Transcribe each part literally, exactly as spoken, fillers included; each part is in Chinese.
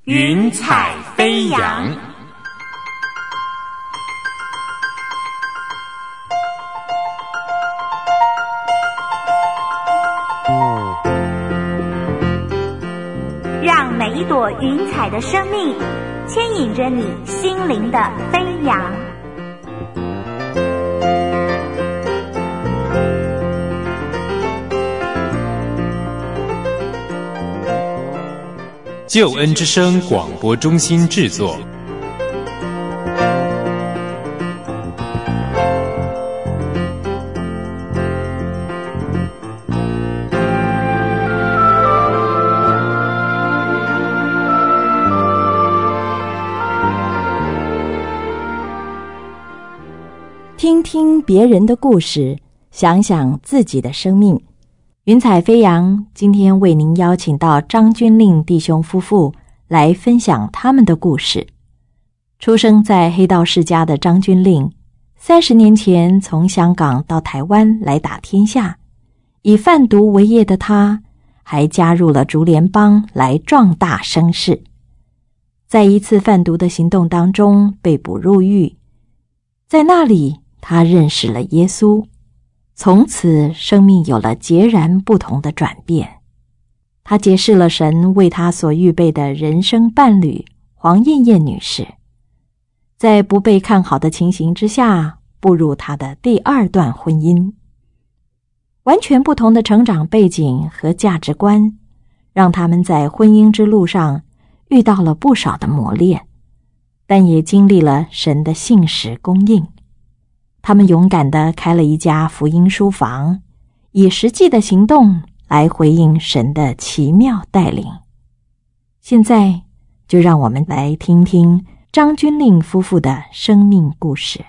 云彩飞扬。 让每一朵云彩的生命牵引着你心灵的飞扬。 救恩之声广播中心制作。 听听别人的故事，想想自己的生命。云彩飞扬今天为您邀请到张君令弟兄夫妇来分享他们的故事。出生在黑道世家的张君令，三十年前从香港到台湾来打天下，以贩毒为业的他，还加入了竹联帮来壮大声势。在一次贩毒的行动当中被捕入狱，在那里他认识了耶稣，从此生命有了截然不同的转变。他结识了神为他所预备的人生伴侣黄燕燕女士，在不被看好的情形之下步入他的第二段婚姻。完全不同的成长背景和价值观，让他们在婚姻之路上遇到了不少的磨练，但也经历了神的信实供应。他们勇敢地开了一家福音书房，以实际的行动来回应神的奇妙带领。现在就让我们来听听张君令夫妇的生命故事。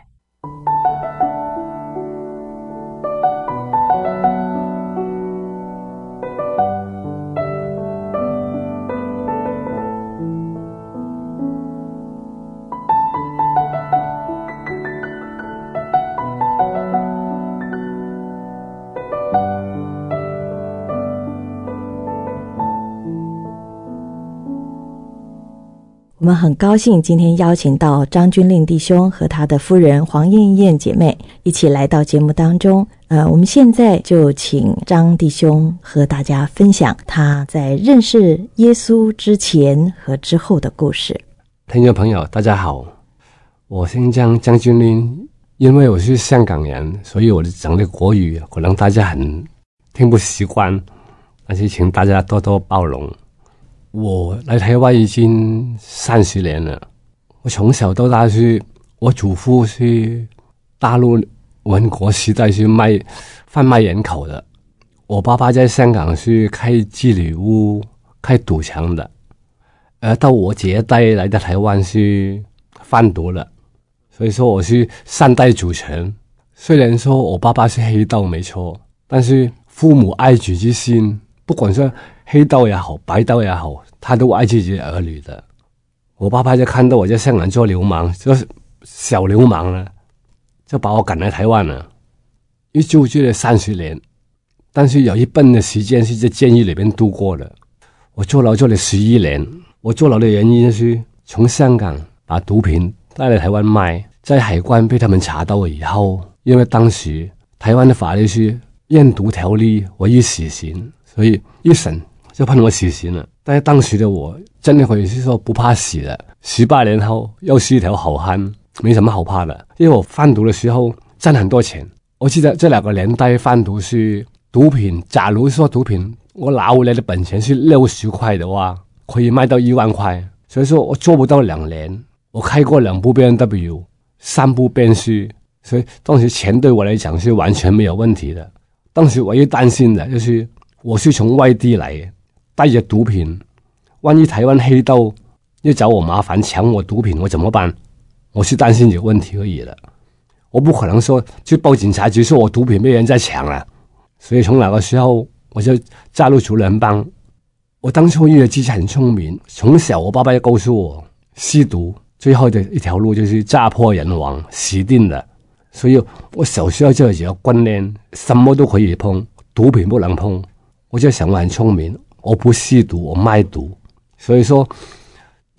我们很高兴今天邀请到张君令弟兄和他的夫人黄燕燕姐妹一起来到节目当中。呃，我们现在就请张弟兄和大家分享他在认识耶稣之前和之后的故事。 听众朋友大家好，我姓张，张君令。因为我是香港人，所以我讲的国语可能大家很听不习惯，但是请大家多多包容。我来台湾已经三十年了，我从小到大是，我祖父是大陆文国时代是卖贩卖人口的，我爸爸在香港是开妓女屋、开赌场的，而到我这一代来到台湾是贩毒了，所以说我是三代祖传。虽然说我爸爸是黑道没错，但是父母爱子之心，不管是黑道也好，白道也好，他都爱自己的儿女的。我爸爸就看到我在香港做流氓，就是小流氓了，就把我赶来台湾了。一住住了三十年，但是有一半的时间是在监狱里面度过的。我坐牢做了十一年，我坐牢的原因是从香港把毒品带来台湾卖，在海关被他们查到以后，因为当时台湾的法律是验毒条例唯一死刑，所以一审就判我死刑了。但是当时的我真的可以是说不怕死的，十八年后又是一条好汉，没什么好怕的。因为我贩毒的时候赚很多钱，我记得这两个年代贩毒是毒品，假如说毒品我拿回来的本钱是六十块的话，可以卖到一万块，所以说我做不到两年，我开过两部 B M W， 三部奔驰，所以当时钱对我来讲是完全没有问题的。当时唯一担心的就是我是从外地来，带着毒品，万一台湾黑道要找我麻烦抢我毒品，我怎么办？我是担心这个问题而已的，我不可能说去报警察局说我毒品被人在抢了。所以从那个时候我就加入竹联帮。我当初因为自己很聪明，从小我爸爸就告诉我，吸毒最后的一条路就是家破人亡，死定的。所以我小时候就有这个观念，什么都可以碰，毒品不能碰。我就想我很聪明，我不吸毒，我卖毒。所以说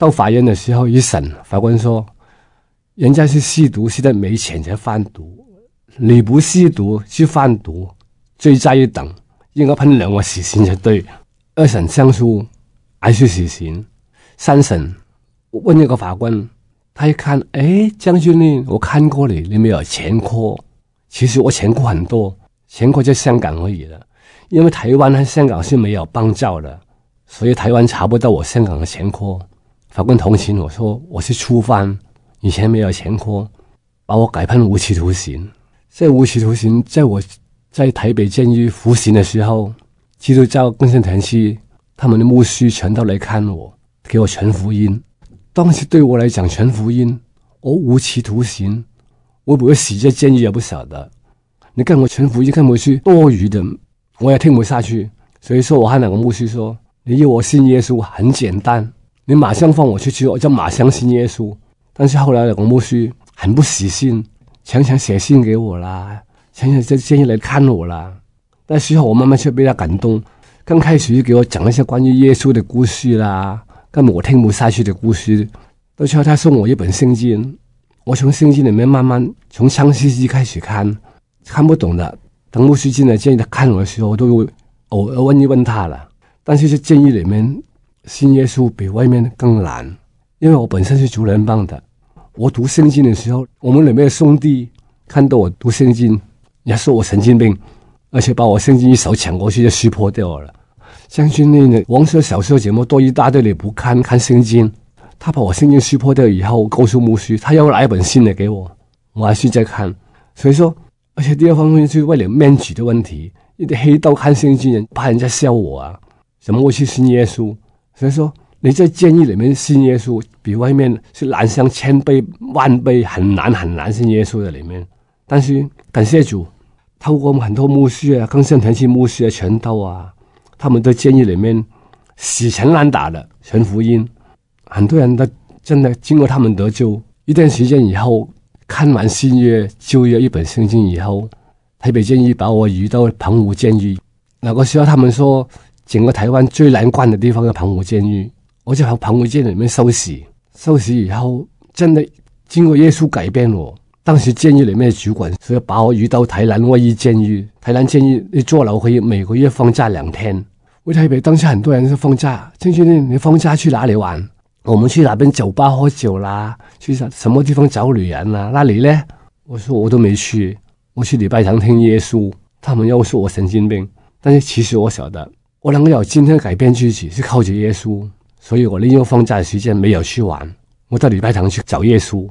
到法院的时候一审，法官说人家是吸毒是在没钱才贩毒，你不吸毒去贩毒，罪在一等，应该判两个死刑才对。二审上诉还是死刑。三审我问那个法官，他一看，诶，将军令，我看过你，你没有前科。其实我前科很多，前科在香港而已了，因为台湾和香港是没有邦交的，所以台湾查不到我香港的前科。法官同情我说我是初犯，以前没有前科，把我改判无期徒刑。这无期徒刑在我在台北监狱服刑的时候，基督教更生团契他们的牧师全都来看我，给我传福音。当时对我来讲传福音，我无期徒刑，我不会死在监狱也不晓得。你跟我传福音看回去多余的，我也听不下去。所以说我和那个牧师说，你要我信耶稣很简单，你马上放我出去，我就马上信耶稣。但是后来那个牧师很不死心，常常写信给我啦，常常在监狱来看我啦。但是后我慢慢却被他感动，刚开始就给我讲一些关于耶稣的故事啦，根本我听不下去的故事。到最后他送我一本圣经，我从圣经里面慢慢从创世纪开始看，看不懂的，等牧师进来监狱他看我的时候，我都偶尔问一问他了。但是在监狱里面信耶稣比外面更难，因为我本身是主人帮的。我读圣经的时候，我们里面的兄弟看到我读圣经，也说我神经病，而且把我圣经一手抢过去就撕破掉了。将军那个王社小时候节目多一大堆，你不看看圣经，他把我圣经撕破掉以后，告诉牧师他要拿一本新的给我，我还是在看。所以说，而且第二方面就是为了面子的问题，一点黑道看圣经人怕人家笑我啊，怎么会去信耶稣？所以说你在监狱里面信耶稣比外面是难上千倍万倍，很难很难信耶稣的里面。但是感谢主，透过我们很多牧师啊，更生团契牧师啊，传道啊，他们在监狱里面死缠烂打的传福音，很多人都真的经过他们得救。一段时间以后，看完新约旧约一本圣经以后，台北监狱把我移到澎湖监狱。那个时候他们说整个台湾最难关的地方是澎湖监狱，我在澎湖监狱里面受洗，受洗以后真的经过耶稣改变我。当时监狱里面的主管所以把我移到台南卫一监狱，台南监狱你坐牢可以每个月放假两天。我台北当时很多人是放假，进去你放假去哪里玩？我们去哪边酒吧喝酒啦，去什么地方找女人啦？那你呢？我说我都没去，我去礼拜堂听耶稣。他们又说我神经病，但是其实我晓得，我能够有今天改变自己是靠着耶稣，所以我利用放假的时间没有去玩，我到礼拜堂去找耶稣。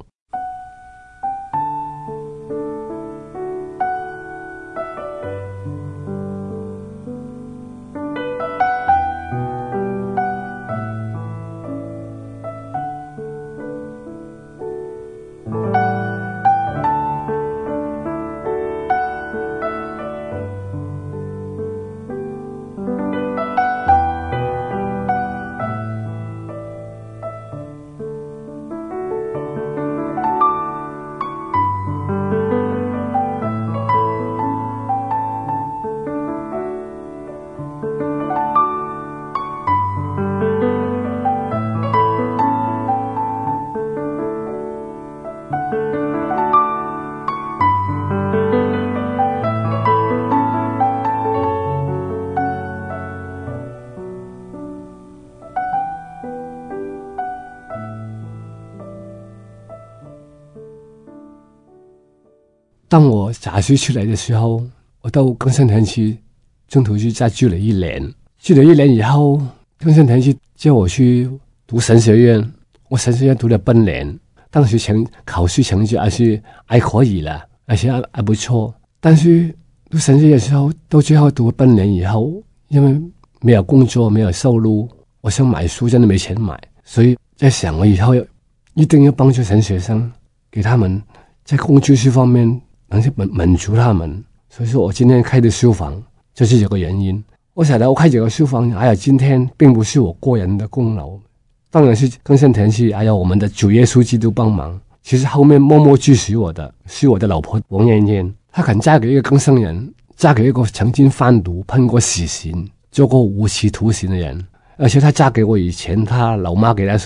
当我假释出来的时候，我到更生团契中途就再住了一年。住了一年以后，更生团契叫我去读神学院，我神学院读了半年，当时成考试成绩还是还可以了，而且还还不错。但是读神学院的时候，到最后读了半年以后，因为没有工作，没有收入，我想买书真的没钱买，所以在想我以后一定要帮助神学生，给他们在工作这方面能去满满足他们。所以说我今天开的书房就是这个原因。我晓得我开这个书房还有今天并不是我个人的功劳，当然是更生团契还有我们的主耶稣基督帮忙。其实后面默默支持我的是我的老婆王燕燕，她肯嫁给一个更生人，嫁给一个曾经贩毒判过死刑做过无期徒刑的人。而且她嫁给我以前，她老妈给她说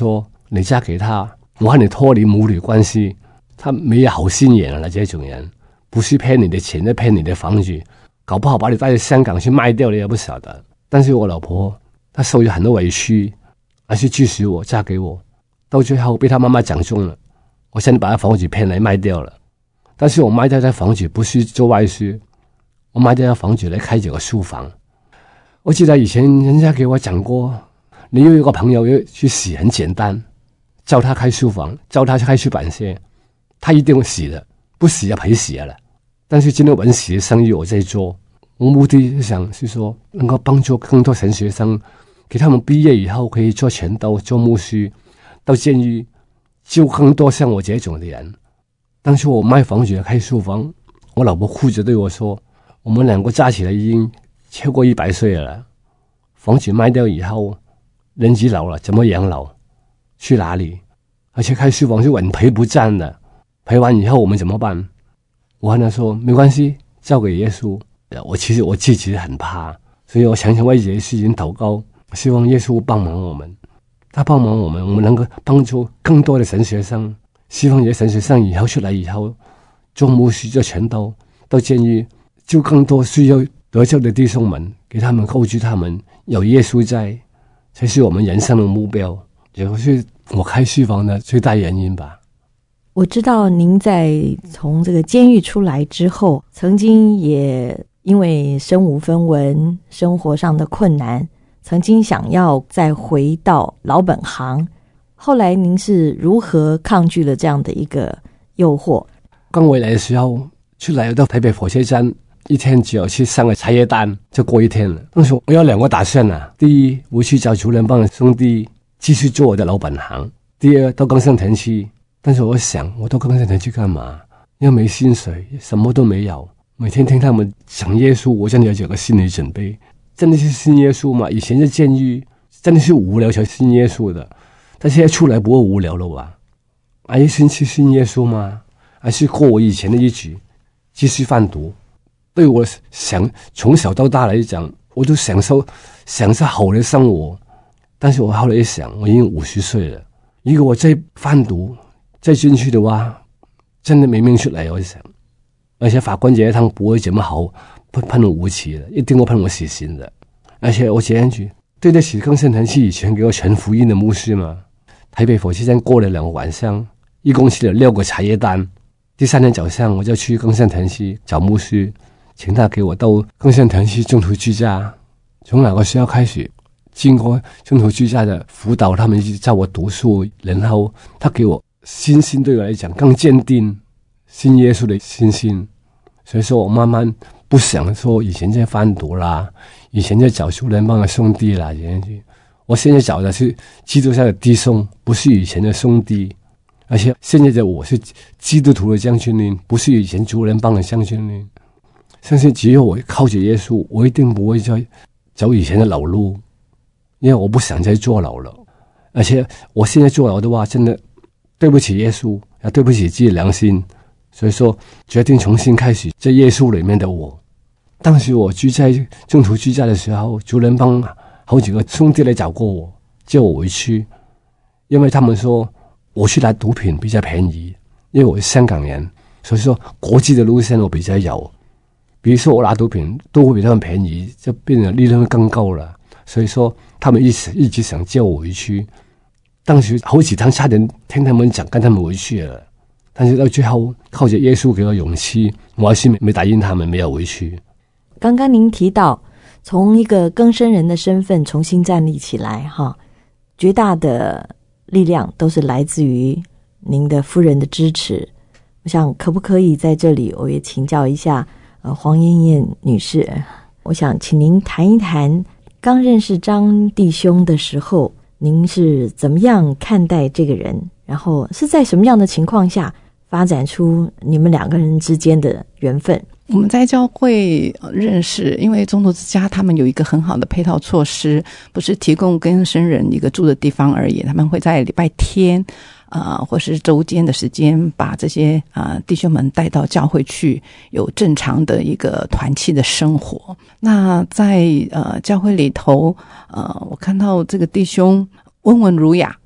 你嫁给他，我和你脱离母女关系，他没有好心眼了。这种人不是骗你的钱，就骗你的房子，搞不好把你带到香港去卖掉，你也不晓得。但是我老婆她受了很多委屈，还是支持我嫁给我，到最后被她妈妈讲中了，我现在把她房子骗来卖掉了。但是我卖掉这房子不是做坏事，我卖掉这房子来开这个书房。我记得以前人家给我讲过，你有一个朋友去死很简单，叫他开书房，叫他开出版社，他一定会死的，不死就赔死了。但是今天文史的生意我在做，我目的是想是说能够帮助更多神学生，给他们毕业以后可以做传道、做牧师，到监狱救更多像我这种的人。当时我卖房子开书房，我老婆哭着对我说，我们两个加起来已经超过一百岁了，房子卖掉以后人几老了，怎么养老？去哪里？而且开书房是稳赔不赚的，赔完以后我们怎么办？我和他说没关系，交给耶稣。我其实我自己很怕，所以我常常为这些事情祷告，希望耶稣帮忙我们，他帮忙我们，我们能够帮助更多的神学生。希望这些神学生以后出来以后做牧师、做传道，到监狱救更多需要得救的弟兄们，给他们告知他们有耶稣在，才是我们人生的目标。也是我开书房的最大原因吧。 我知道您在从这个监狱出来之后，曾经也因为身无分文，生活上的困难，曾经想要再回到老本行。后来您是如何抗拒了这样的一个诱惑？ 刚回来的时候，出来到台北火车站，一天只有去上个茶叶蛋就过一天了。当时我有两个打算啊，第一，我去找主人帮的兄弟继续做我的老本行；第二，到冈山田去。但是我想，我到冈山田去干嘛？又没薪水，什么都没有。每天听他们讲耶稣，我真的有这个心理准备。真的是信耶稣吗？以前在监狱真的是无聊才信耶稣的，但现在出来不会无聊了吧？还是去信耶稣吗？还是过我以前的日子，继续贩毒？对我想从小到大来讲，我都享受享受好的生活。但是我后来一想，我已经五十岁了，如果我再贩毒再进去的话，真的没命出来。我想，而且法官这一趟不会这么好判我无期的，一定会判我死刑的。而且我这样子对得起冈山田去以前给我传福音的牧师吗？台北火车站过了两个晚上，一共吃了六个茶叶蛋。第三天早上，我就去冈山田去找牧师，请他给我到冈山田去中途居家。从那个时候开始，经过中途居家的辅导，他们就叫我读书，然后他给我信心，对我来讲更坚定信耶稣的信心。所以说我慢慢不想说以前在贩毒啦，以前在找主人帮的兄弟啦，这样子。我现在找的是基督教的弟兄，不是以前的兄弟。而且现在的我是基督徒的将军令，不是以前主人帮的将军令。相信只有我靠着耶稣，我一定不会再走以前的老路，因为我不想再坐牢了。而且我现在坐牢的话，真的对不起耶稣，也对不起自己良心。所以说决定重新开始在耶稣里面的我。当时我居在中途居家的时候，主人帮好几个兄弟来找过我，叫我回去，因为他们说我去拿毒品比较便宜，因为我是香港人，所以说国际的路线我比较有。比如说我拿毒品都会比他们便宜，就变得利润更高了。所以说他们一直一直想叫我回去。当时好几趟差点听他们讲跟他们回去了，但是到最后靠着耶稣给我勇气，我还是没答应他们，没有回去。 刚刚您提到从一个更生人的身份重新站立起来哈，绝大的力量都是来自于您的夫人的支持。我想可不可以在这里我也请教一下呃黄燕燕女士，我想请您谈一谈刚认识张弟兄的时候，您是怎么样看待这个人，然后是在什么样的情况下发展出你们两个人之间的缘分？ 我们在教会认识，因为中途之家他们有一个很好的配套措施，不是提供更生人一个住的地方而已，他们会在礼拜天呃，或是周间的时间把这些呃弟兄们带到教会去，有正常的一个团契的生活。那在呃教会里头，呃，我看到这个弟兄温文儒雅，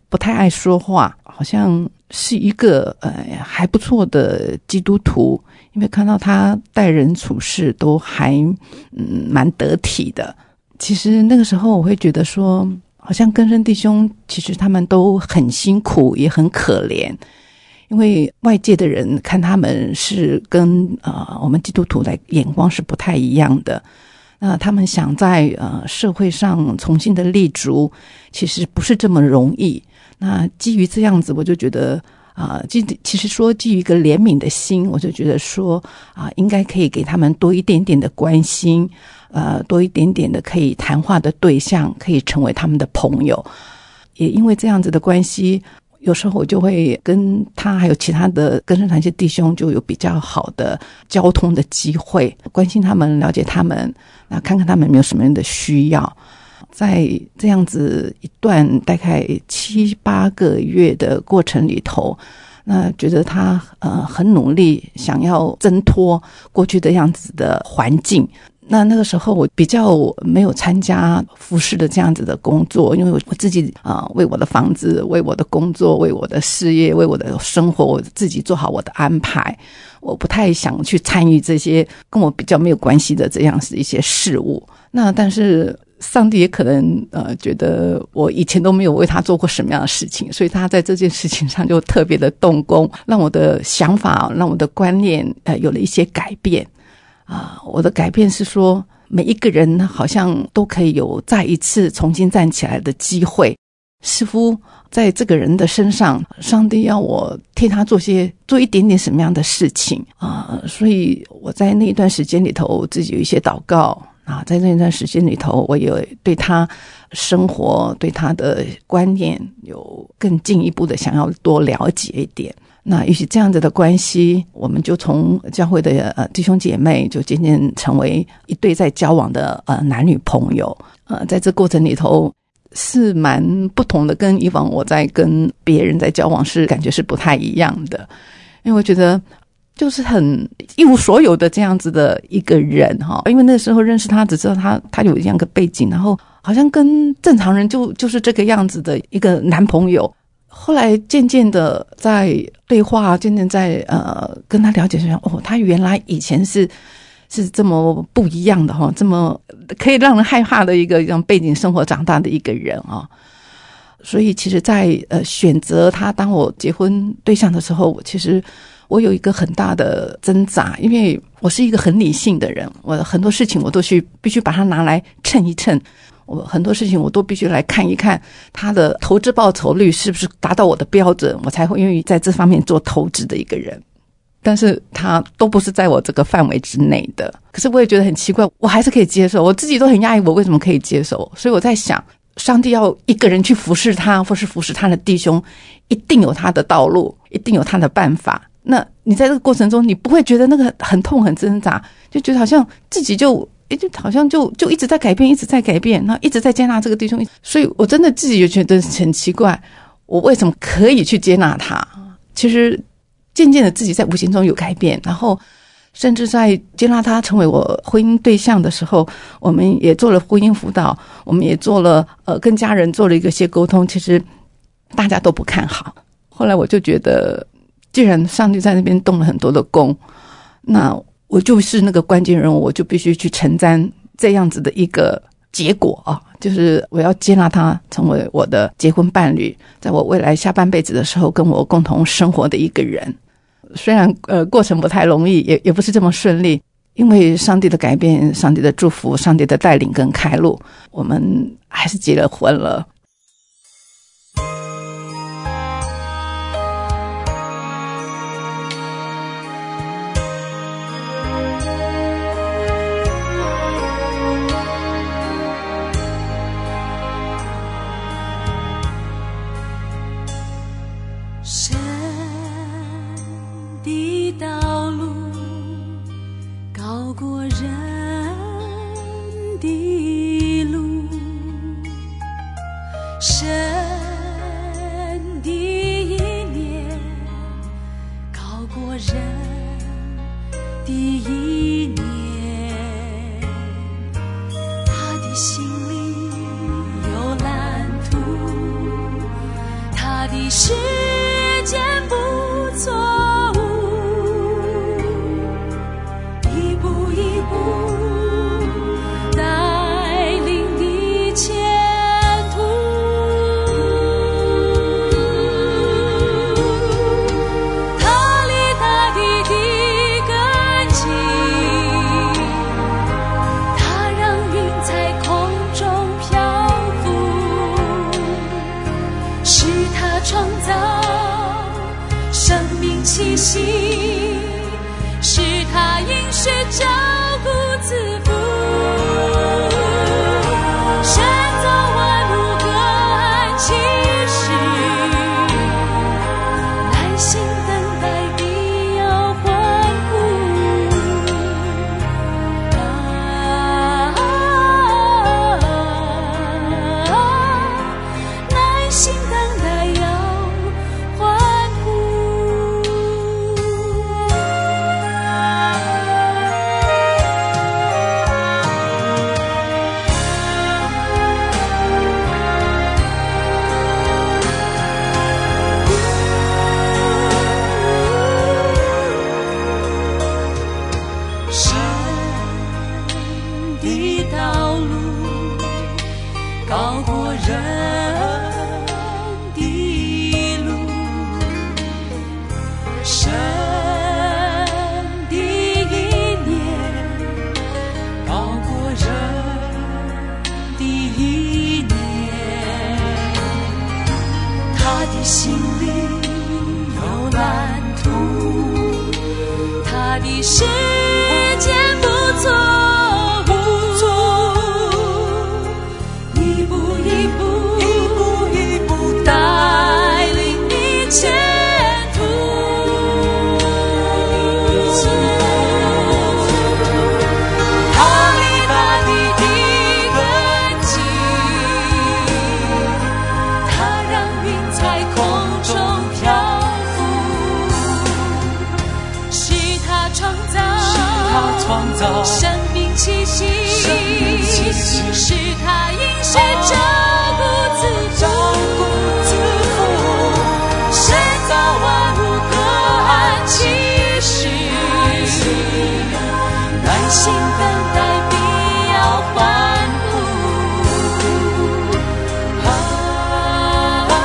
不太爱说话，好像是一个呃还不错的基督徒，因为看到他待人处事都还嗯蛮得体的。其实那个时候我会觉得说，好像更生弟兄其实他们都很辛苦也很可怜，因为外界的人看他们是跟呃我们基督徒的眼光是不太一样的。那他们想在呃社会上重新的立足，其实不是这么容易。那基于这样子，我就觉得啊、呃，其实说基于一个怜悯的心，我就觉得说啊、呃，应该可以给他们多一点点的关心，呃，多一点点的可以谈话的对象，可以成为他们的朋友。也因为这样子的关系，有时候我就会跟他还有其他的更生团契弟兄就有比较好的交通的机会，关心他们，了解他们，那看看他们有没有什么样的需要。在这样子一段大概七八个月的过程里头，那觉得他呃很努力想要挣脱过去的样子的环境。那那个时候我比较没有参加服事的这样子的工作，因为我自己啊、呃、为我的房子，为我的工作，为我的事业，为我的生活，我自己做好我的安排。我不太想去参与这些跟我比较没有关系的这样子一些事物。那但是上帝也可能呃觉得我以前都没有为他做过什么样的事情，所以他在这件事情上就特别的动工，让我的想法，让我的观念呃有了一些改变。啊，我的改变是说，每一个人好像都可以有再一次重新站起来的机会。似乎在这个人的身上，上帝要我替他做些做一点点什么样的事情啊，所以我在那一段时间里头，自己有一些祷告啊，在那段时间里头，我也对他生活、对他的观念有更进一步的想要多了解一点。那也许这样子的关系，我们就从教会的呃弟兄姐妹，就渐渐成为一对在交往的呃男女朋友。呃，在这过程里头是蛮不同的，跟以往我在跟别人在交往是感觉是不太一样的。因为我觉得就是很一无所有的这样子的一个人哈，因为那时候认识他，只知道他他有这样一个背景，然后好像跟正常人就就是这个样子的一个男朋友。后来渐渐的在对话，渐渐在呃跟他了解说，哦，他原来以前是是这么不一样的哈，这么可以让人害怕的一个这样背景生活长大的一个人啊。所以其实在呃选择他当我结婚对象的时候，我其实我有一个很大的挣扎，因为我是一个很理性的人，我很多事情我都去必须把它拿来称一称。我很多事情我都必须来看一看他的投资报酬率是不是达到我的标准，我才会愿意在这方面做投资的一个人。但是他都不是在我这个范围之内的，可是我也觉得很奇怪，我还是可以接受，我自己都很讶异我为什么可以接受。所以我在想，上帝要一个人去服侍他，或是服侍他的弟兄，一定有他的道路，一定有他的办法。那你在这个过程中，你不会觉得那个很痛很挣扎，就觉得好像自己就就好像就就一直在改变，一直在改变，然后一直在接纳这个弟兄。所以我真的自己就觉得很奇怪，我为什么可以去接纳他？其实渐渐的自己在无形中有改变，然后甚至在接纳他成为我婚姻对象的时候，我们也做了婚姻辅导，我们也做了呃跟家人做了一个些沟通，其实大家都不看好。后来我就觉得，既然上帝在那边动了很多的工，那我就是那个关键人物，我就必须去承担这样子的一个结果啊，就是我要接纳他成为我的结婚伴侣，在我未来下半辈子的时候跟我共同生活的一个人。虽然呃过程不太容易，也也不是这么顺利，因为上帝的改变，上帝的祝福，上帝的带领跟开路，我们还是结了婚了。 神的道路高过人的路，神的意念高过人的意念，他的心里有蓝图，他造生命气息，是他饮食照顾自负，神造万物各安其时，耐心等待必要欢呼啊，耐心等待要欢呼。神的道路高过人的路，神的意念高过人的意念，他的心里有蓝图，他的时间不错误，一步一步一步一步带领你前途，他立大地的根基，他让云在空中漂浮，是他创造创造生命气息，是他饮食照顾自负，神造万物各安其时，耐心等待必要欢呼啊，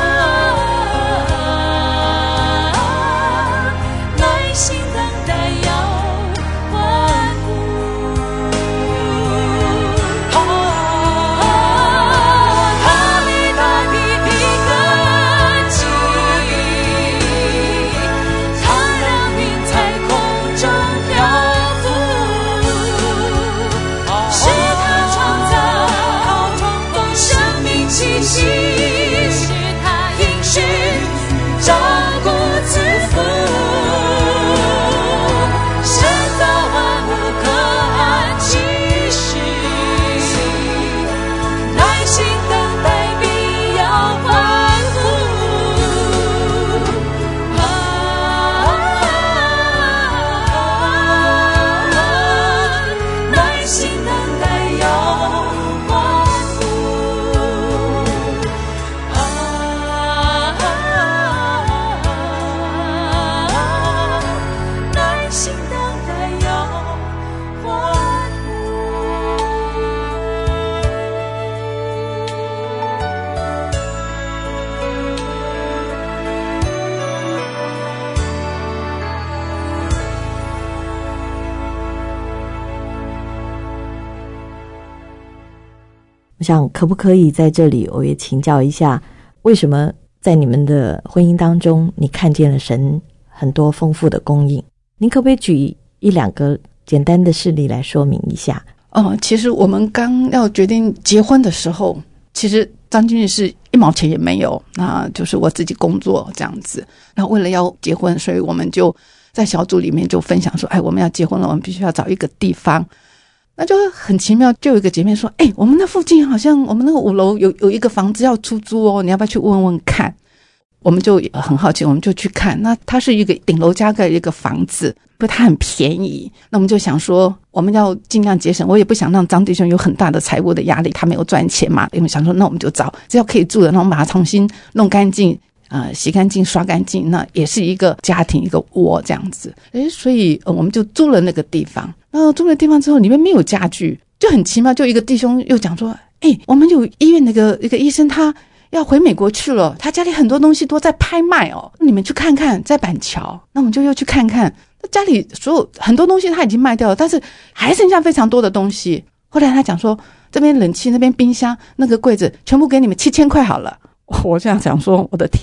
耐心等待要欢呼啊，他立大地的根基，他让云在空中漂浮，是他创造生命气息，是他饮食照顾自负，神造万物各安其时，耐心等待必要欢呼啊，耐心等待要欢呼啊，耐心等待要欢呼。 我想可不可以在这里我也请教一下，为什么在你们的婚姻当中你看见了神很多丰富的供应？您可不可以举一两个简单的事例来说明一下？ 哦，其实我们刚要决定结婚的时候，其实张君是一毛钱也没有，那就是我自己工作这样子。那为了要结婚，所以我们就在小组里面就分享说，哎，我们要结婚了，我们必须要找一个地方。那就很奇妙，就有一个姐妹说，哎，我们那附近好像我们那个五楼有有一个房子要出租哦，你要不要去问问看？我们就很好奇，我们就去看。那它是一个顶楼加盖一个房子，不过它很便宜。那我们就想说，我们要尽量节省，我也不想让张弟兄有很大的财务的压力，他没有赚钱嘛。因为想说，那我们就找只要可以住的，那我们把它重新弄干净，呃，洗干净、刷干净，那也是一个家庭一个窝这样子。诶，所以、呃、我们就租了那个地方。那租了地方之后，里面没有家具，就很奇妙。就一个弟兄又讲说，诶，我们有医院那个一个医生他要回美国去了，他家里很多东西都在拍卖哦，你们去看看，在板桥。那我们就又去看看，家里所有很多东西他已经卖掉了，但是还剩下非常多的东西。后来他讲说，这边冷气，那边冰箱，那个柜子全部给你们七千块好了。我这样想说，我的天哪，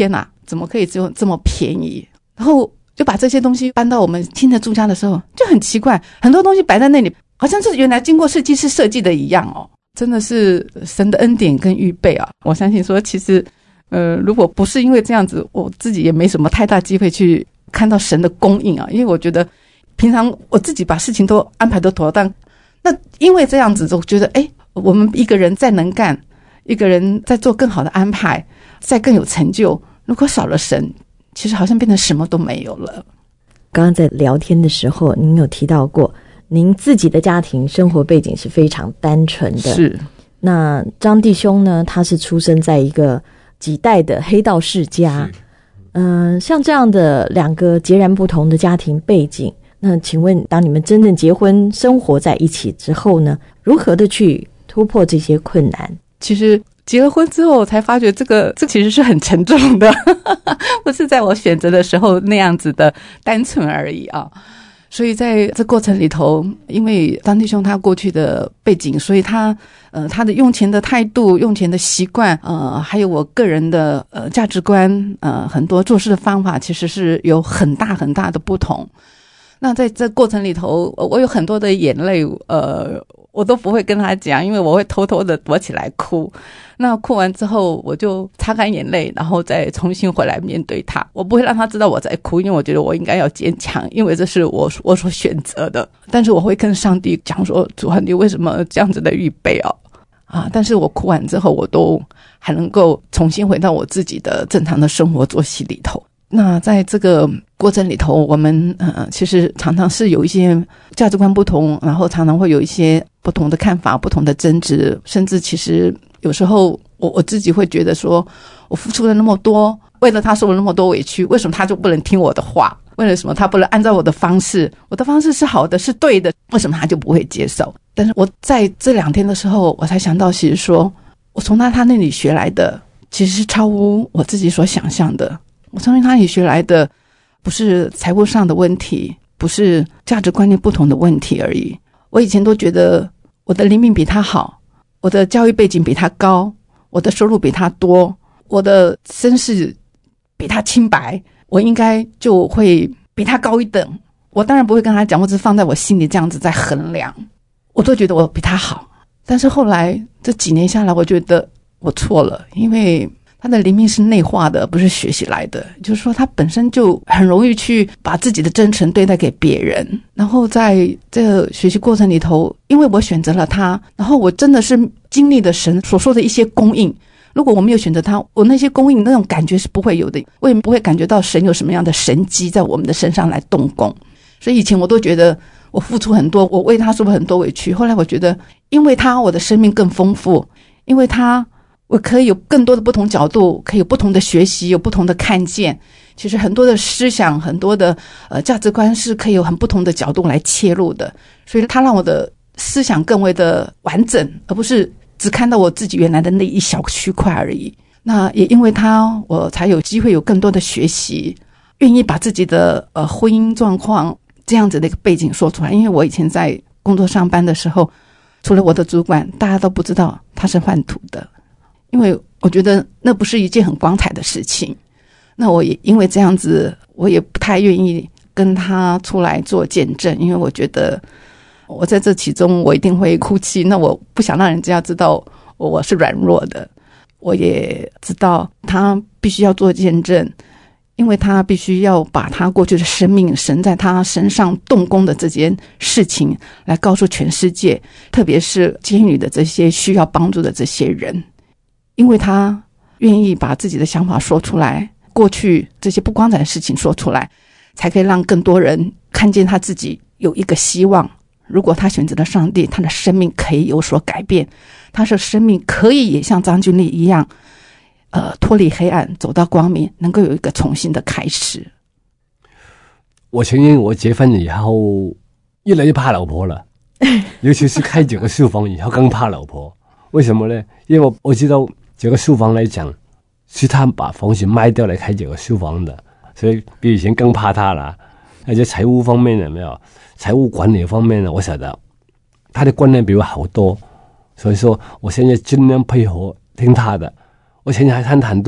怎么可以只有这么便宜？然后就把这些东西搬到我们新的住家的时候，就很奇怪，很多东西摆在那里，好像是原来经过设计师设计的一样哦。真的是神的恩典跟预备啊！我相信说，其实，呃，如果不是因为这样子，我自己也没什么太大机会去看到神的供应啊。因为我觉得，平常我自己把事情都安排得妥当，那因为这样子，我觉得，哎，我们一个人再能干，一个人再做更好的安排，再更有成就，如果少了神，其实好像变成什么都没有了。 刚刚在聊天的时候，您有提到过，您自己的家庭生活背景是非常单纯的。 是。 那张弟兄呢，他是出生在一个几代的黑道世家。嗯、呃，像这样的两个截然不同的家庭背景，那请问，当你们真正结婚生活在一起之后呢，如何的去突破这些困难？ 其实结了婚之后，我才发觉这个这其实是很沉重的，不是在我选择的时候那样子的单纯而已啊。所以在这过程里头，因为张弟兄他过去的背景，所以他呃他的用钱的态度、用钱的习惯，呃还有我个人的呃价值观，呃很多做事的方法，其实是有很大很大的不同。那在这过程里头，我有很多的眼泪，呃，我都不会跟他讲，因为我会偷偷的躲起来哭。那哭完之后，我就擦干眼泪，然后再重新回来面对他。我不会让他知道我在哭，因为我觉得我应该要坚强，因为这是我我所选择的。但是我会跟上帝讲说：“主啊，你为什么这样子的预备哦？”啊！但是我哭完之后，我都还能够重新回到我自己的正常的生活作息里头。那在这个过程里头，我们呃其实常常是有一些价值观不同，然后常常会有一些不同的看法、不同的争执，甚至其实有时候我我自己会觉得说，我付出了那么多，为了他受了那么多委屈，为什么他就不能听我的话？为了什么他不能按照我的方式？我的方式是好的，是对的，为什么他就不会接受？但是我在这两天的时候，我才想到，其实说我从他他那里学来的，其实是超乎我自己所想象的。我从他那里学来的不是财务上的问题，不是价值观念不同的问题而已。我以前都觉得我的灵命比他好，我的教育背景比他高，我的收入比他多，我的身世比他清白，我应该就会比他高一等。我当然不会跟他讲，我只是放在我心里这样子在衡量。我都觉得我比他好，但是后来这几年下来，我觉得我错了，因为他的灵命是内化的，不是学习来的。就是说他本身就很容易去把自己的真诚对待给别人，然后在这个学习过程里头，因为我选择了他，然后我真的是经历了神所说的一些供应。如果我没有选择他，我那些供应那种感觉是不会有的，我也不会感觉到神有什么样的神迹在我们的身上来动工。所以以前我都觉得我付出很多，我为他受了很多委屈。后来我觉得因为他我的生命更丰富，因为他我可以有更多的不同角度，可以有不同的学习，有不同的看见。其实很多的思想，很多的呃价值观是可以有很不同的角度来切入的。所以他让我的思想更为的完整，而不是只看到我自己原来的那一小区块而已。那也因为他，我才有机会有更多的学习，愿意把自己的呃婚姻状况这样子的一个背景说出来。因为我以前在工作上班的时候，除了我的主管，大家都不知道他是贩毒的，因为我觉得那不是一件很光彩的事情。那我也因为这样子，我也不太愿意跟他出来做见证，因为我觉得我在这其中我一定会哭泣，那我不想让人家知道我我是软弱的。我也知道他必须要做见证，因为他必须要把他过去的生命，神在他身上动工的这件事情来告诉全世界，特别是监狱的这些需要帮助的这些人。因为他愿意把自己的想法说出来，过去这些不光彩的事情说出来，才可以让更多人看见他自己有一个希望。如果他选择了上帝，他的生命可以有所改变，他的生命可以也像张君丽一样呃，脱离黑暗走到光明，能够有一个重新的开始。 我承认我结婚以后越来越怕老婆了，尤其是开这个书房以后更怕老婆。为什么呢？因为我我知道这个书房来讲是他把房子卖掉来开这个书房的，所以比以前更怕他了。而且财务方面有没有财务管理方面呢，我晓得他的观念比我好多，所以说我现在尽量配合听他的。我现在还看很多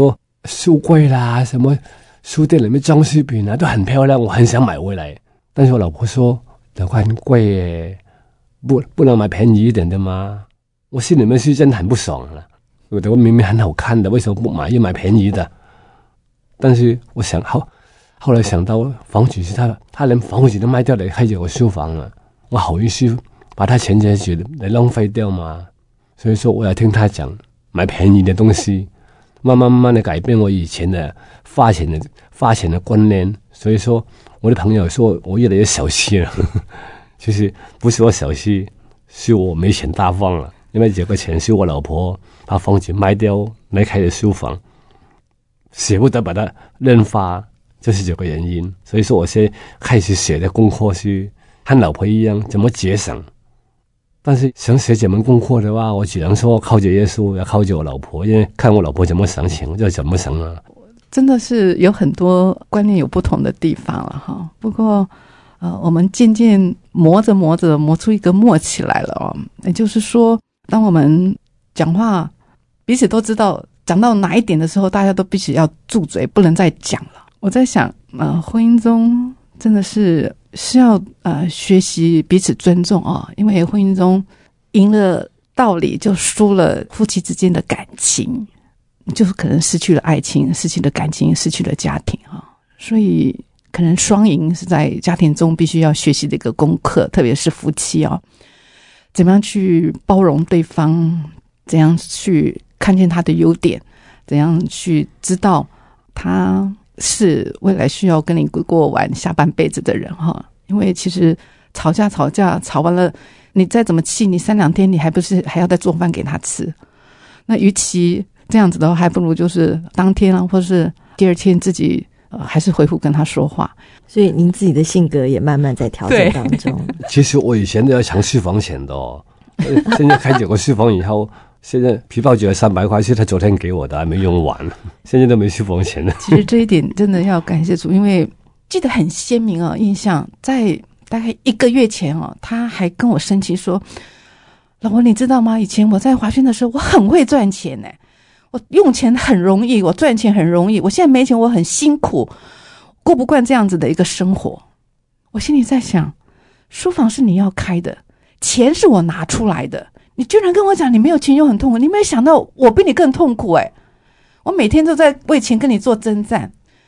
书柜啦，什么书店里面装饰品啊，都很漂亮，我很想买回来。但是我老婆说这块很贵耶，不不能买便宜一点的吗？我心里面是真的很不爽了。我的明明很好看的，为什么不买？又买便宜的？但是我想好，后来想到房主是他，他连房子都卖掉来开着我书房了，我好意思把他钱这些来浪费掉吗？所以说我要听他讲，买便宜的东西，慢慢慢慢的改变我以前的花钱的花钱的观念。所以说我的朋友说我越来越小气了，其实不是我小气，是我没钱大方了。因为这个钱是我老婆把房子卖掉来开的书房，舍不得把它认发，就是这个原因。所以说我现在开始写的功课是和老婆一样怎么节省。但是想写这门功课的话，我只能说靠着耶稣，要靠着我老婆，因为看我老婆怎么省钱就怎么省了。 真的是有很多观念有不同的地方了哈。不过呃，我们渐渐磨着磨着磨出一个默契来了哦。也就是说，当我们讲话彼此都知道讲到哪一点的时候，大家都必须要住嘴，不能再讲了。我在想呃，婚姻中真的是是要呃学习彼此尊重啊、哦，因为婚姻中赢了道理就输了夫妻之间的感情，就可能失去了爱情，失去了感情，失去了家庭啊、哦。所以可能双赢是在家庭中必须要学习的一个功课，特别是夫妻哦，怎么样去包容对方，怎样去看见他的优点，怎样去知道他是未来需要跟你过完下半辈子的人哈。因为其实吵架吵架吵完了，你再怎么气，你三两天你还不是还要再做饭给他吃？那与其这样子的话，还不如就是当天啊，或是第二天自己呃还是回复跟他说话。 所以您自己的性格也慢慢在调整当中。 其实我以前都要抢书房钱的哦，现在开这个书房以后，现在皮包只有三百块，是他昨天给我的，还没用完，现在都没书房钱了。 其实这一点真的要感谢主，因为记得很鲜明哦，印象在大概一个月前哦，他还跟我生气说：“老婆，你知道吗？以前我在华轩的时候，我很会赚钱呢，我用钱很容易，我赚钱很容易。我现在没钱，我很辛苦，过不惯这样子的一个生活。”我心里在想，书房是你要开的，钱是我拿出来的，你居然跟我讲你没有钱又很痛苦，你没有想到我比你更痛苦诶，我每天都在为钱跟你做征战。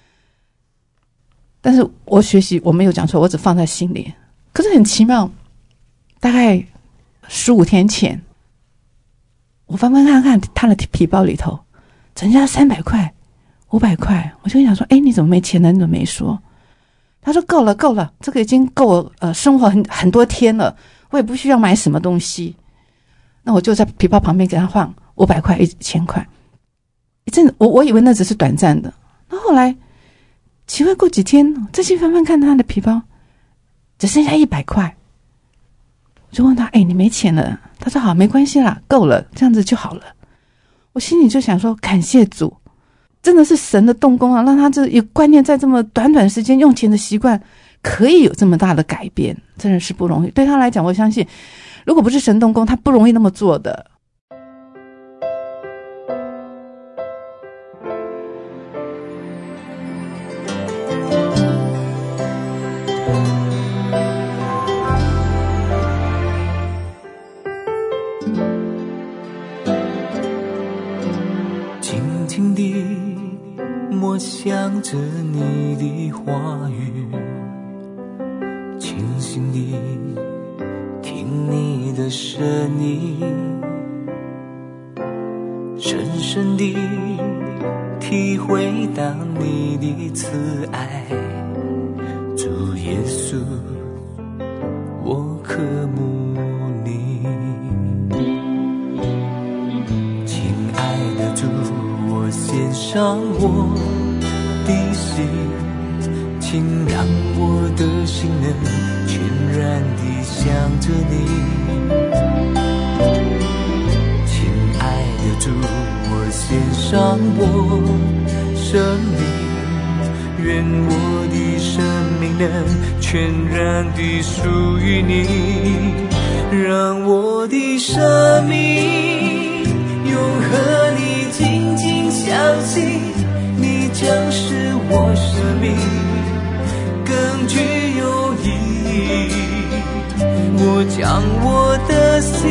但是我学习我没有讲出来，我只放在心里。可是很奇妙，大概十五天前，我翻翻看看他的皮包里头，剩下三百块、五百块，我就想说：“哎，你怎么没钱呢？你怎么没说？”他说：“够了，够了，这个已经够呃生活很很多天了，我也不需要买什么东西。”那我就在皮包旁边给他放五百块、一千块。一阵子，我我以为那只是短暂的，那后来。奇怪，过几天再去翻翻看他的皮包，只剩下一百块。我就问他：“哎，你没钱了？”他说：“好，没关系啦，够了，这样子就好了。”我心里就想说：感谢主，真的是神的动工啊，让他这一个观念在这么短短时间用钱的习惯可以有这么大的改变，真的是不容易。对他来讲，我相信，如果不是神动工，他不容易那么做的。 默想着你的话语，清醒地听你的声音，深深地体会到你的慈爱。主耶稣，我渴慕你。亲爱的主，我献上我的心，请让我的心能全然地向着你。亲爱的主，我献上我生命，愿我的生命能全然地属于你，让我的生命永和你紧紧相系， 将使我生命更具有意义。我将我的心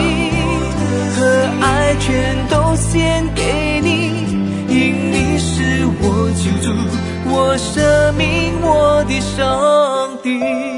和爱全都献给你，因你是我救主，我生命，我的上帝。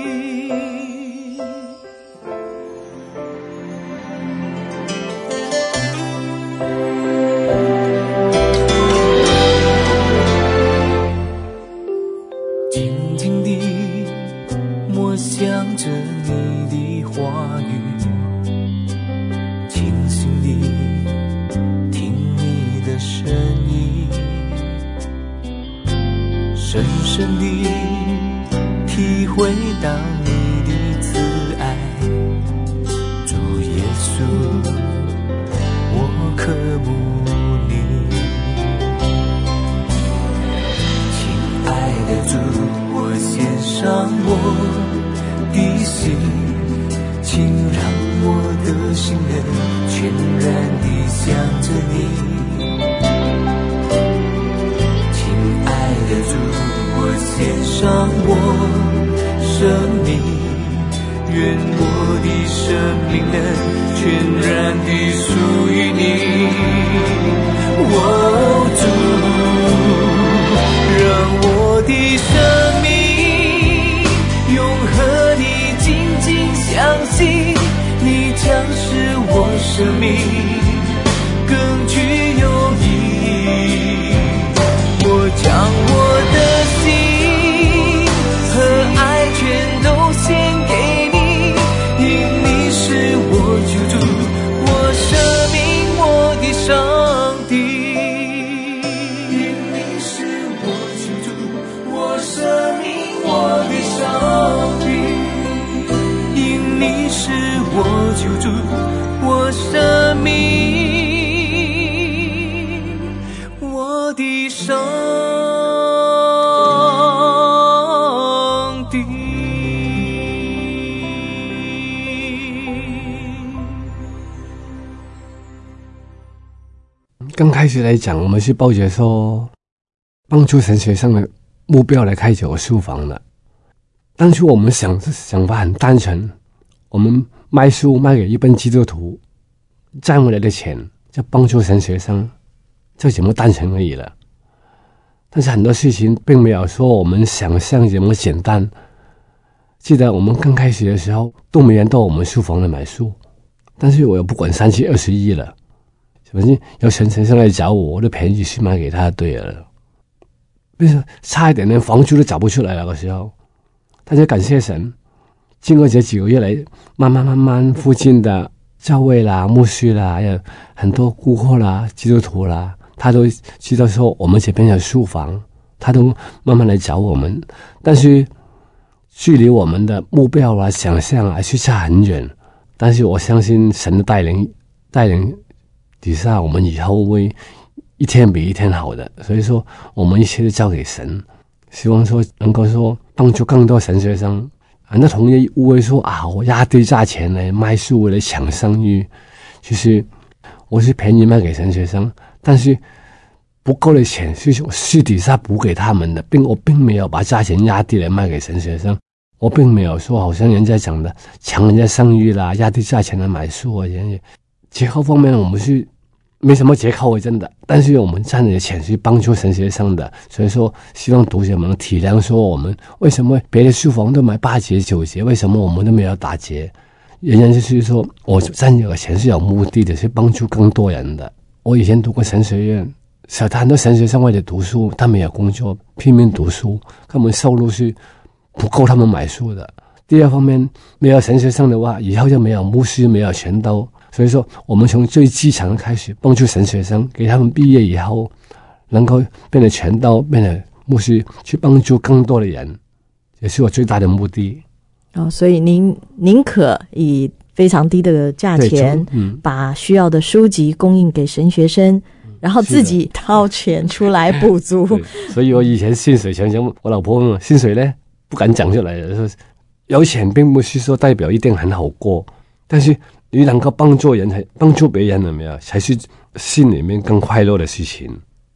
静静地默想着你的话语，清醒地听你的声音，深深地体会到你的慈爱。主耶稣，我渴慕你。亲爱的主，我献上我的心，请让我的心能全然地向着你。亲爱的主，我献上我生命，愿我的生命能全然地属于你。哦，主，让我的生命永和你紧紧相系，你将使我生命更具有意义。我将我的心和爱全都献给你，因你是我救主，我生命，我的上帝。因你是我救主，我生命，我的上帝。因你是我救主，我生命，我的上帝。 刚开始来讲，我们是抱着说帮助神学上的目标来开这个书房的。当初我们想想法很单纯，我们卖书卖给一般基督徒，赚回来的钱就帮助神学生，就这么单纯而已了。但是很多事情并没有说我们想象这么简单。记得我们刚开始的时候，都没人到我们书房来买书，但是我又不管三七二十一了，反正有神学生来找我，我就便宜去买给他，对了。为什么差一点连房租都找不出来那个时候？大家感谢神，经过这几个月来，慢慢慢慢，附近的教会啦、牧师啦，还有很多顾客啦、基督徒啦，他都知道说我们这边有书房，他都慢慢来找我们。但是距离我们的目标啊、想象啊，是差很远。但是我相信神的带领，带领底下，我们以后会一天比一天好的。所以说，我们一切都交给神，希望说能够说帮助更多神学生。很多同业误会说啊，我压低价钱来卖书，为了抢生意。其实我是便宜卖给神学生，但是不够的钱是我私底下补给他们的，并我并没有把价钱压低来卖给神学生。我并没有说好像人家讲的抢人家生意啦，压低价钱来买书啊，人家结构方面我们是没什么折扣，真的。但是我们赚的钱是帮助神学生的，所以说希望读者们体谅，说我们为什么别的书房都买八折九折，为什么我们都没有打折？原因就是说我赚这个钱是有目的的，是帮助更多人的。我以前读过神学院，小很多神学生为了读书，他们有工作拼命读书，他们收入是不够他们买书的。第二方面，没有神学生的话，以后就没有牧师，没有传道。所以说我们从最基层开始帮助神学生，给他们毕业以后能够变得传道，变得牧师，去帮助更多的人，也是我最大的目的。 哦，所以您宁可以非常低的价钱、嗯、把需要的书籍供应给神学生，然后自己掏钱出来补足。 所以我以前薪水想想，我老婆问薪水呢不敢讲出来的，说有钱并不是说代表一定很好过，但是你能够帮助人，帮助别人了没有，才是心里面更快乐的事情。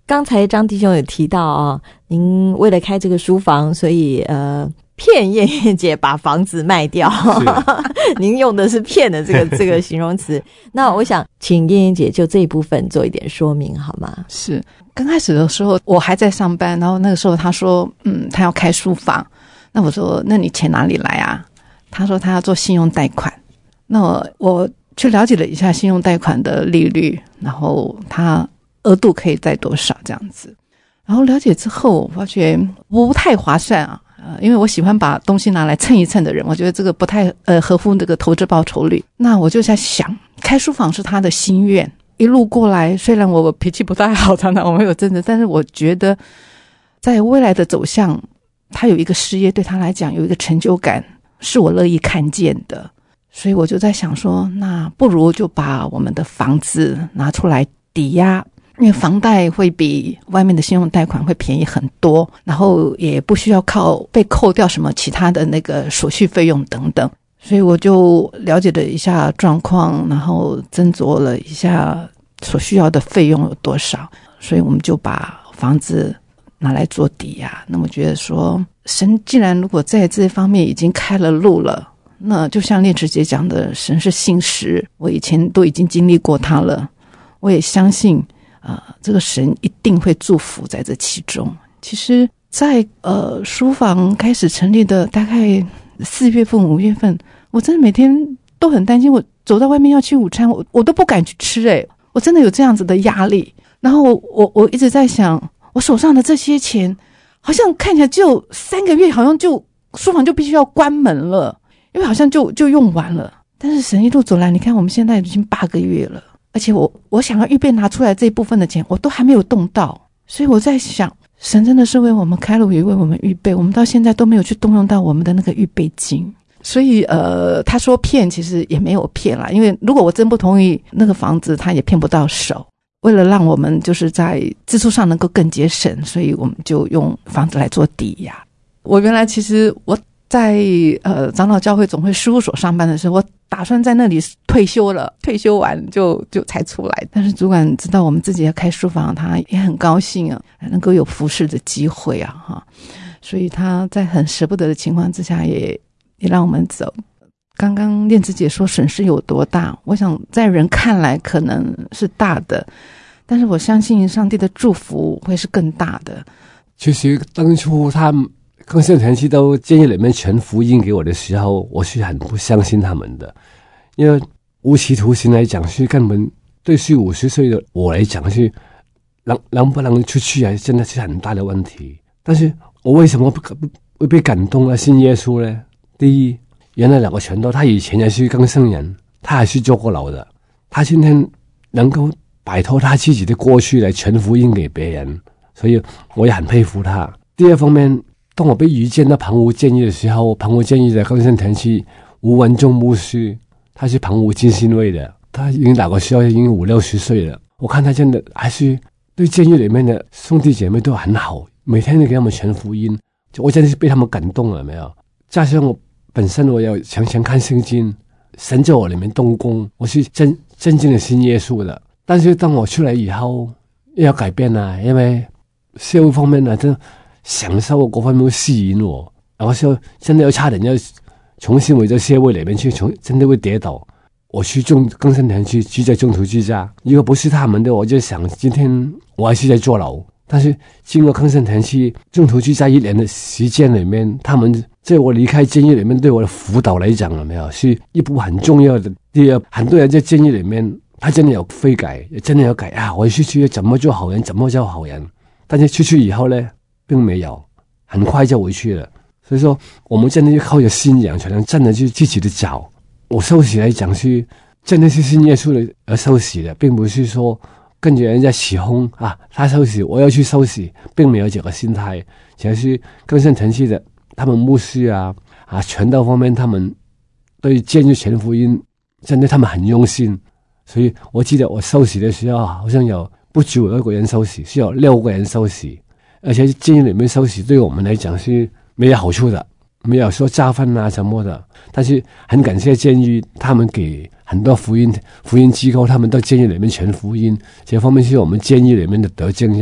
刚才张弟兄有提到啊，您为了开这个书房，所以呃骗燕燕姐把房子卖掉，您用的是骗的这个这个形容词。那我想请燕燕姐就这一部分做一点说明好吗？ 是，刚开始的时候我还在上班，然后那个时候他说嗯，他要开书房，那我说那你钱哪里来啊？他说他要做信用贷款，那我我去了解了一下信用贷款的利率，然后他额度可以贷多少这样子，然后了解之后我发觉不太划算啊。呃，因为我喜欢把东西拿来称一称的人，我觉得这个不太呃合乎这个投资报酬率。那我就在想，开书房是他的心愿，一路过来，虽然我脾气不太好，常常我没有争执，但是我觉得在未来的走向，他有一个事业对他来讲有一个成就感，是我乐意看见的。所以我就在想说，那不如就把我们的房子拿出来抵押，因为房贷会比外面的信用贷款会便宜很多，然后也不需要靠被扣掉什么其他的那个手续费用等等。所以我就了解了一下状况，然后斟酌了一下所需要的费用有多少，所以我们就把房子拿来做抵押。那么觉得说，神既然如果在这方面已经开了路了，那就像炼池姐讲的，神是信实，我以前都已经经历过它了，我也相信呃，这个神一定会祝福在这其中。其实在呃书房开始成立的大概四月份五月份，我真的每天都很担心，我走到外面要去午餐，我我都不敢去吃，诶，我真的有这样子的压力。然后我我我一直在想，我手上的这些钱好像看起来只有三个月，好像就书房就必须要关门了，因为好像就就用完了。但是神一路走来，你看我们现在已经八个月了，而且我我想要预备拿出来这一部分的钱，我都还没有动到。所以我在想，神真的是为我们开路，也为我们预备，我们到现在都没有去动用到我们的那个预备金。所以呃，他说骗其实也没有骗啦，因为如果我真不同意那个房子，他也骗不到手。为了让我们就是在支出上能够更节省，所以我们就用房子来做抵押。我原来其实我在呃长老教会总会事务所上班的时候，我打算在那里退休了，退休完就就才出来。但是主管知道我们自己要开书房，他也很高兴啊，能够有服侍的机会啊哈，所以他在很舍不得的情况之下也也让我们走。刚刚炼池姐说损失有多大，我想在人看来可能是大的，但是我相信上帝的祝福会是更大的。 其实当初他更生团契都监狱里面传福音给我的时候，我是很不相信他们的，因为无期徒刑来讲是根本对四五十岁的我来讲是能能不能出去啊，真的是很大的问题。但是我为什么不不会被感动了信耶稣呢？第一，原来两个传道他以前也是更生人，他还是坐过牢的，他今天能够摆脱他自己的过去来传福音给别人，所以我也很佩服他。第二方面，当我被遇见到澎湖监狱的时候，澎湖监狱的更生团契吴文忠牧师，他是澎湖浸信会的，他已经打过校，已经五六十岁了。我看他真的还是对监狱里面的兄弟姐妹都很好，每天都给他们传福音，我真的是被他们感动了，没有？加上我本身我要常常看圣经，神在我里面动工，我是真真正的信耶稣的。但是当我出来以后，又要改变了，因为社会方面呢，真享受各方面会吸引我，然后说真的要差点要重新回到社会里面去，重真的会跌倒。我去中更生团去住在中途之家，如果不是他们的，我就想今天我还是在坐牢。但是经过更生团去中途之家一年的时间里面，他们在我离开监狱里面对我的辅导来讲了没有，是一步很重要的。第二，很多人在监狱里面他真的有悔改，真的有改啊，我出去怎么做好人怎么做好人，但是出去以后呢并没有，很快就回去了。所以说我们真的要靠着信仰才能真的去自己的找。我受洗来讲是真的是信耶稣的而受洗的，并不是说跟着人家起哄啊，他受洗我要去受洗，并没有这个心态。只是更生团契的他们牧师啊啊传道方面，他们对监狱传福音真的他们很用心。所以我记得我受洗的时候好像有不止有一个人受洗，是有六个人受洗，而且监狱里面受洗对我们来讲是没有好处的，没有说加分啊什么的。但是很感谢监狱，他们给很多福音福音机构，他们到监狱里面传福音，这方面是我们监狱里面的得经验的。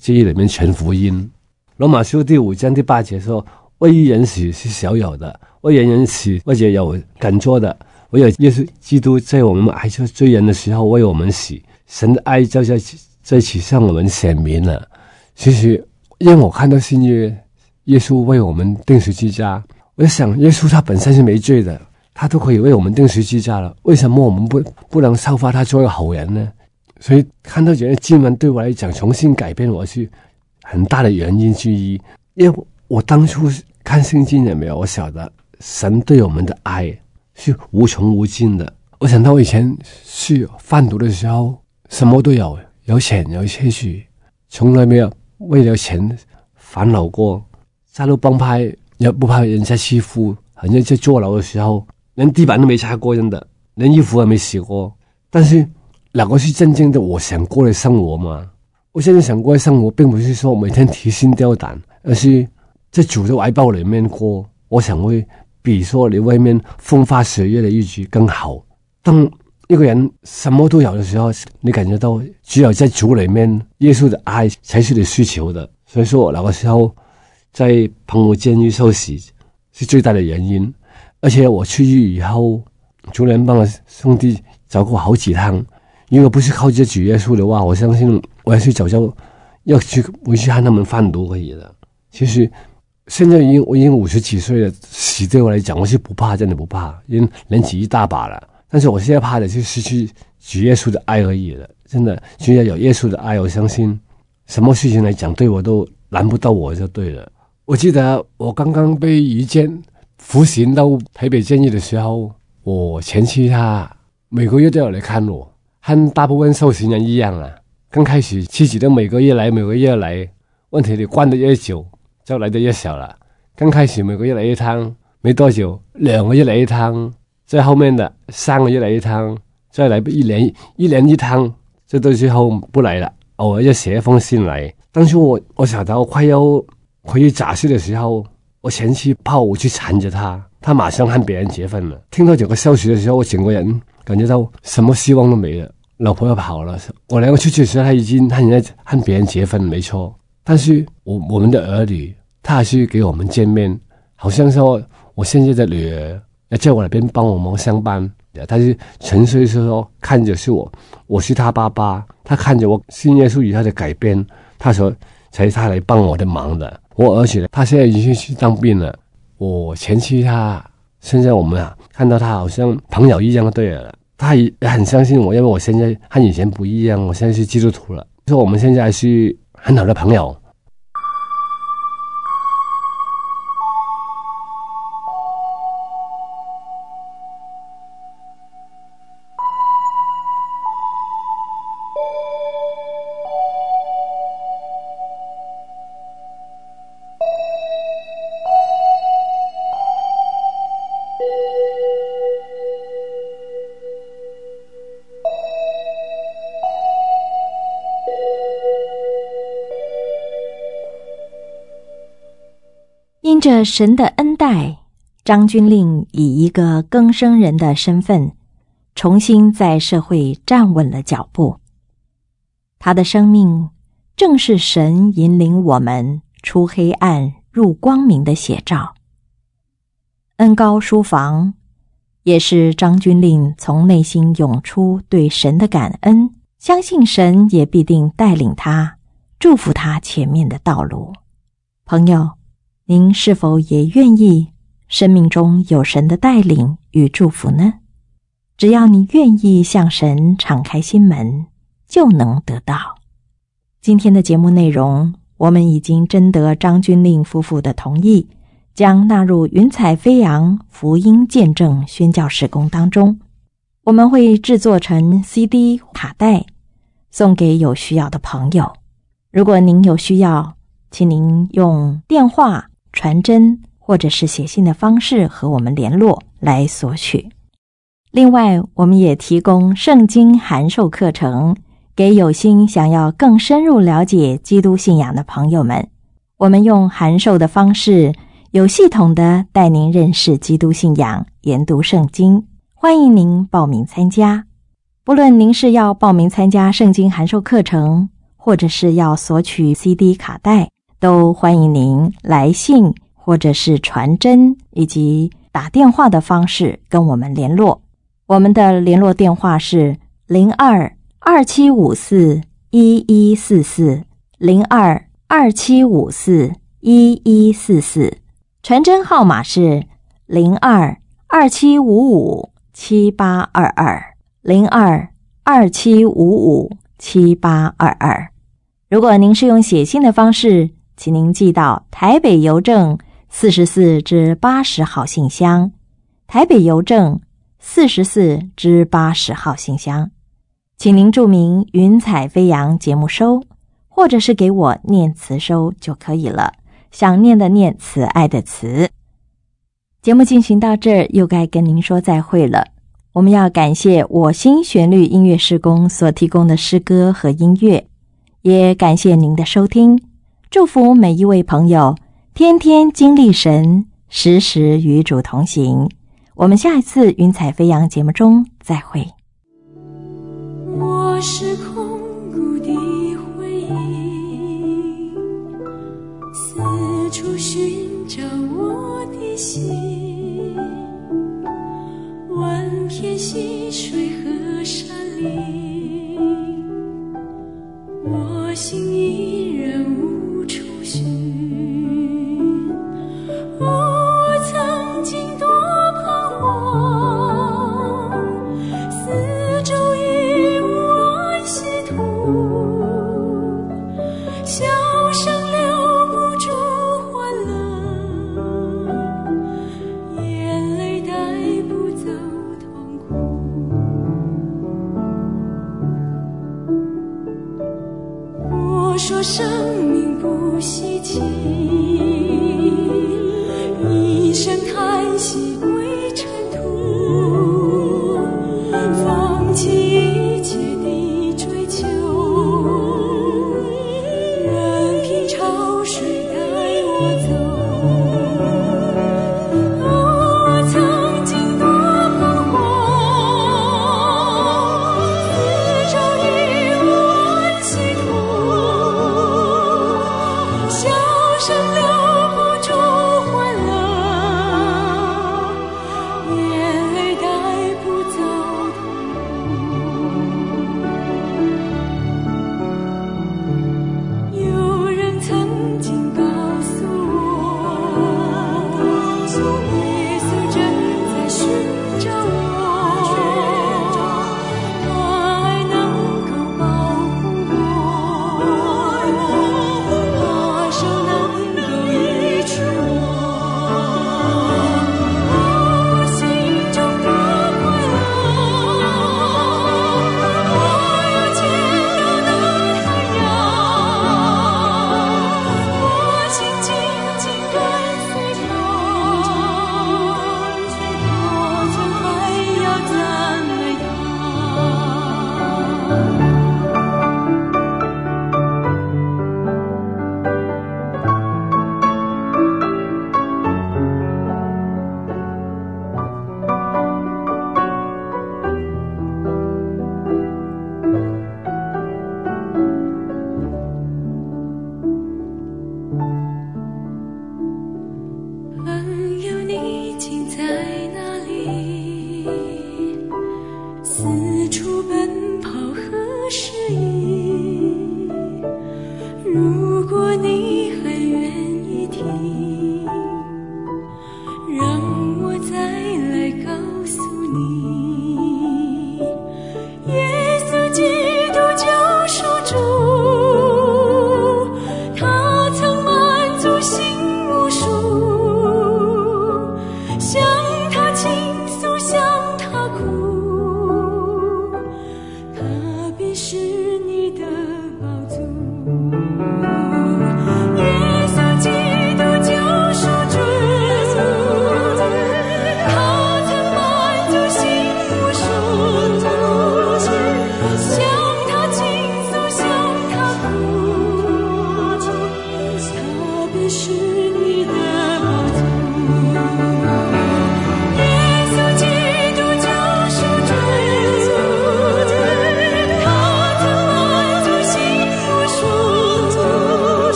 监狱里面传福音。罗马书第五章第八节说，为一人死是少有的，为人人死或者有敢做的，唯有耶稣基督在我们还是罪人的时候为我们死，神的爱就在在此向我们显明了。其实因为我看到新约耶稣为我们钉十字架，我就想耶稣他本身是没罪的，他都可以为我们钉十字架了，为什么我们不不能效法他做一个好人呢？所以看到这些经文对我来讲重新改变我是很大的原因之一。因为我当初看圣经也没有，我晓得神对我们的爱是无穷无尽的。我想到我以前是贩毒的时候，什么都有，有钱有些许，从来没有为了钱烦恼过。加入帮派也不怕人家欺负，好像在坐牢的时候连地板都没擦过，真的连衣服也没洗过。但是那个是真正的我想过的生活吗？我现在想过的生活并不是说每天提心吊胆，而是在主的怀抱里面过，我想会比说你外面风花雪月的日子更好。当一个人什么都有的时候，你感觉到只有在主里面耶稣的爱才是你需求的。所以说我那个时候在澎湖监狱受洗是最大的原因。而且我出狱以后，主人帮我兄弟找过好几趟，如果不是靠着主耶稣的话，我相信我要去早就要去回去看他们贩毒可以的。其实现在已经我已经五十几岁了，死对我来讲我是不怕，真的不怕，因为年纪一大把了。但是我现在怕的就是失去主耶稣的爱而已了。真的，只要有耶稣的爱，我相信什么事情来讲对我都难不到我就对了。我记得我刚刚被移监服刑到台北监狱的时候，我前妻她每个月都有来看我，和大部分受刑人一样啊。刚开始妻子都每个月来每个月来，问题你关得越久就来得越小了。刚开始每个月来一趟，没多久两个月来一趟，在后面的三个月来一趟，再来一年一年一趟，这到最后不来了，偶尔就写一封信来。当时我我想到快要回去假释的时候，我前妻怕我去缠着他，他马上和别人结婚了。听到这个消息的时候，我整个人感觉到什么希望都没了，老婆要跑了。我两个出去的时候，他已经和人家和别人结婚，没错。但是我我们的儿女，他还是给我们见面，好像说我现在的女儿要在我那边帮我忙上班，他是纯粹是说看着是我，我是他爸爸，他看着我信耶稣以后的改变，他说才他来帮我的忙的。我儿子他现在已经去当兵了，我前妻他现在我们啊看到他好像朋友一样对了，他也很相信我，因为我现在和以前不一样，我现在是基督徒了，说我们现在还是很好的朋友。 因着神的恩待，张君令以一个更生人的身份，重新在社会站稳了脚步。他的生命正是神引领我们出黑暗入光明的写照。恩高书房也是张君令从内心涌出对神的感恩，相信神也必定带领他，祝福他前面的道路。朋友，您是否也愿意生命中有神的带领与祝福呢？只要你愿意向神敞开心门，就能得到。今天的节目内容，我们已经征得张君令夫妇的同意，将纳入云彩飞扬福音见证宣教事工当中。我们会制作成 C D 卡带，送给有需要的朋友。如果您有需要，请您用电话、传真或者是写信的方式和我们联络来索取。另外，我们也提供圣经函授课程，给有心想要更深入了解基督信仰的朋友们。我们用函授的方式，有系统的带您认识基督信仰，研读圣经。欢迎您报名参加。不论您是要报名参加圣经函授课程， 或者是要索取 C D 卡带，都欢迎您来信或者是传真以及打电话的方式跟我们联络。我们的联络电话是零二二七五四一一四四零二二七五四一一四四，传真号码是零二二七五五七八二二零二二七五五七八二二。如果您是用写信的方式，请您寄到台北邮政四十四至八十号信箱，台北邮政四十四至八十号信箱，请您注明云彩飞扬节目收，或者是给我念慈收就可以了。想念的念，慈爱的慈。节目进行到这儿，又该跟您说再会了。我们要感谢我心旋律音乐事工所提供的诗歌和音乐，也感谢您的收听。祝福每一位朋友天天经历神，时时与主同行。我们下一次云彩飞扬节目中再会。 我是空谷的回忆，四处寻找我的心，万片溪水和山林，我心依然无处寻。我曾经多彷徨，四周已无安息土，笑声留不住欢乐，眼泪带不走痛苦。我说生命不稀奇，一声叹息归尘土，放弃一切的追求，任凭潮水带我走。我曾经多彷徨，四周已无安息土，笑声留不住欢乐，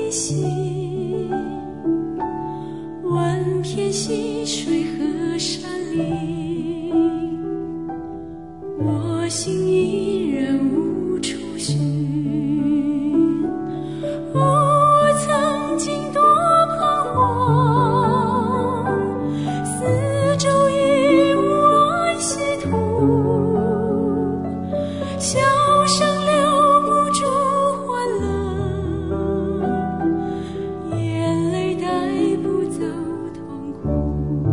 心，万片溪水和山林，我心依然无处寻。我曾经多彷徨，四周已无安息土，笑声留不住欢乐，眼泪带不走痛苦。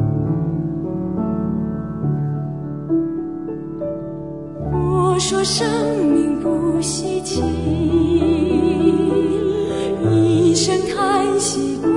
我说生命不稀奇，一声叹息。